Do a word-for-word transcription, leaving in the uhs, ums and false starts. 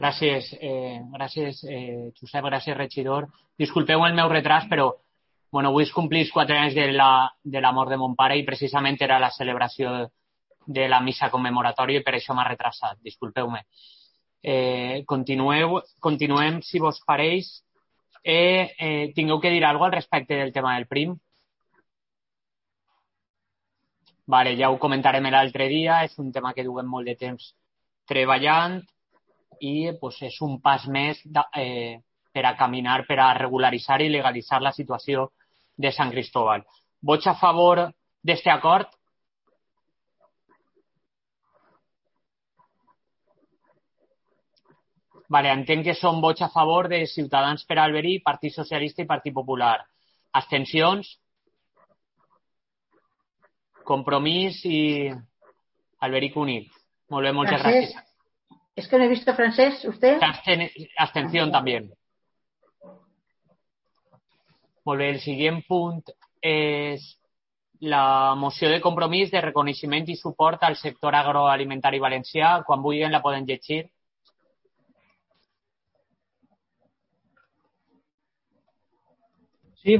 Gràcies, eh, gràcies eh, Josep, gràcies regidor. Disculpeu el meu retras, però bueno, avui es complís quatre anys de la, de la mort de mon pare i precisament era la celebració de la missa commemoratòria i per això m'ha retrasat. Disculpeu-me. Eh, continueu, continuem, si vos pareix. Eh, eh, tingueu que dir alguna cosa al respecte del tema del prim? Vale, ja ho comentarem l'altre dia. És un tema que duem molt de temps treballant i pues, és un pas més de, eh, per a caminar, per a regularitzar i legalitzar la situació de Sant Cristóbal. Vots a favor d'este acord? Vale, entenc que són vots a favor de Ciutadans per Alberí, Partit Socialista i Partit Popular. Abstencions? Compromís i Alberic Unit. Molt bé, moltes Francés, gràcies. es que no he visto francés, ¿usted? Absten abstención també. Molt bé, el següent punt és la moció de compromís de reconeixement i suport al sector agroalimentari valencià. Quan vulguin la poden llegir.